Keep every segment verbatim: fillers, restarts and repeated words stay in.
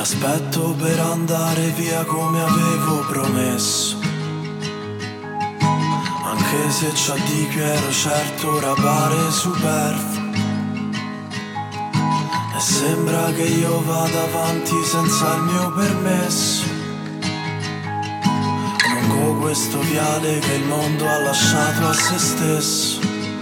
aspetto per andare via come avevo promesso, anche se ciò di cui ero certo ora pare superfluo. E sembra che io vada avanti senza il mio permesso, lungo questo viale che il mondo ha lasciato a se stesso.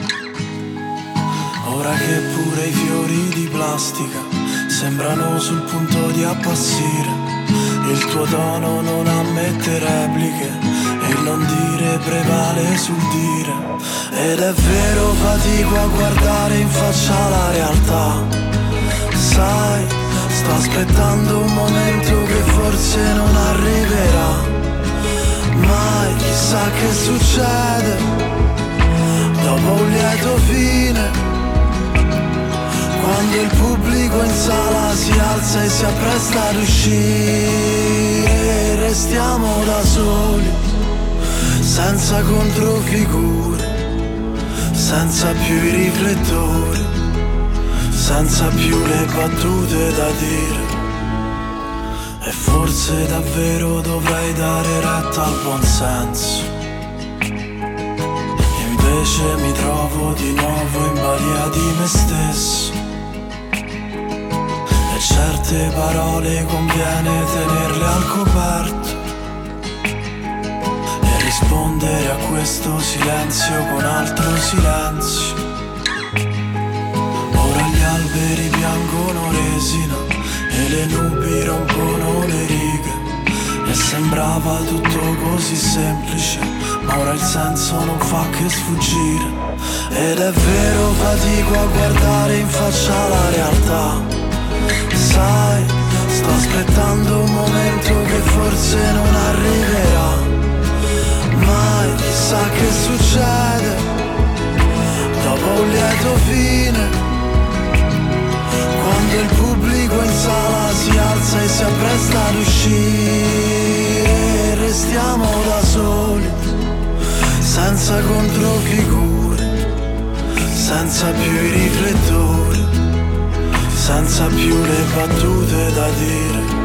Ora che pure i fiori di plastica sembrano sul punto di appassire, il tuo tono non ammette repliche e il non dire prevale sul dire. Ed è vero, fatico a guardare in faccia la realtà. Sai, sto aspettando un momento che forse non arriverà mai. Chissà che succede dopo un lieto fine, quando il pubblico in sala si alza e si appresta ad uscire. Restiamo da soli, senza controfigure, senza più i riflettori, senza più le battute da dire. E forse davvero dovrei dare retta al buonsenso, invece mi trovo di nuovo in balia di me stesso. E certe parole conviene tenerle al coperto e rispondere a questo silenzio con altro silenzio. Ora gli alberi piangono resina e le nubi rompono le righe, e sembrava tutto così semplice, ma ora il senso non fa che sfuggire. Ed è vero, fatico a guardare in faccia la realtà. Sai, sto aspettando un momento che forse non arriverà mai. Chissà che succede dopo un lieto fine, quando il pubblico in sala si alza e si appresta ad uscire. Restiamo da soli, senza controfigure, senza più i riflettori, senza più le battute da dire.